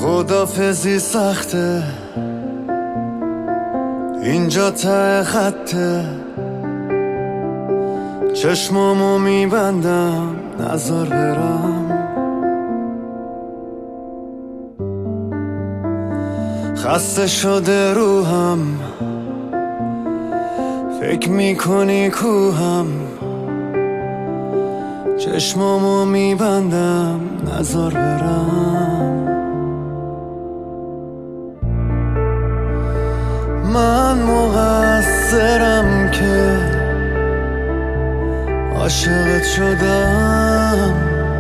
خدافزی سخته، اینجا ته خطه، چشمامو میبندم نذار برم. خسته شده روحم، فکر میکنی کوهم، چشمامو میبندم نذار برم. من مقصرم که عاشقت شدم،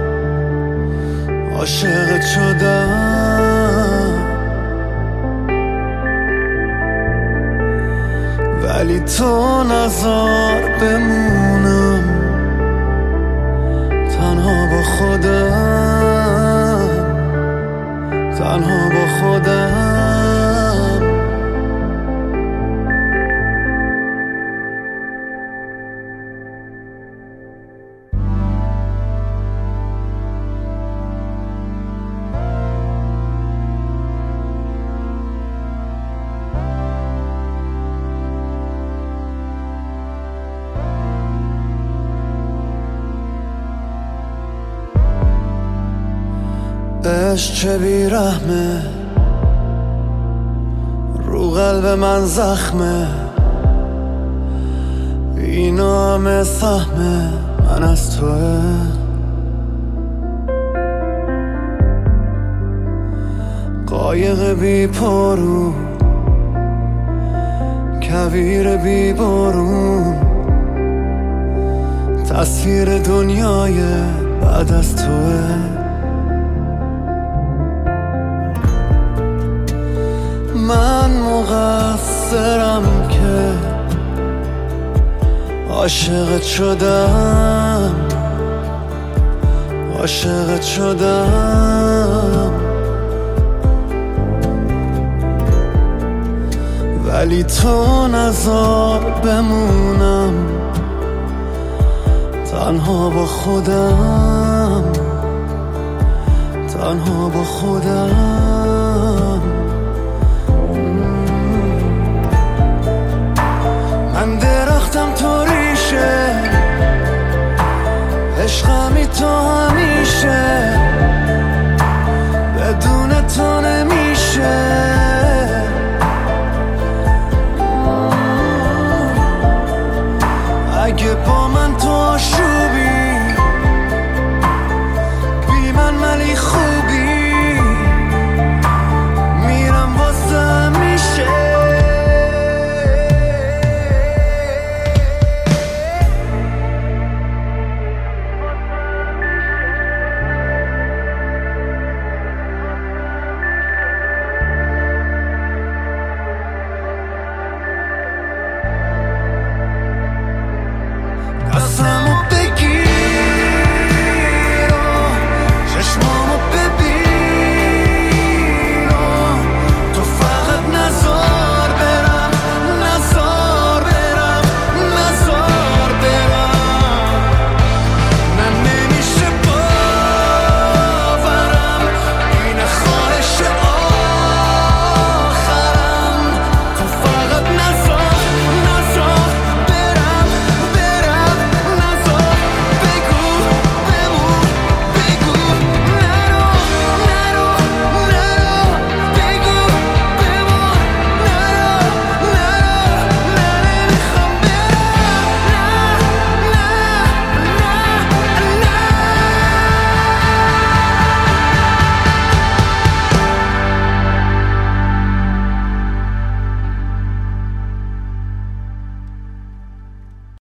عاشقت شدم، ولی تو نذار بمونم تنها با خودم، تنها با خودم. عشق چه بیرحمه، رو قلب من زخمه، اینا همه سهمه من از توه. قایق بی پارو، کویر بی بارون، تصویر دنیای بعد از توه. من مقصرم که عاشقت شدم، عاشقت شدم، ولی تو نذار بمونم تنها با خودم، تنها با خودم. من درختم تو ریشه، عشقمی تو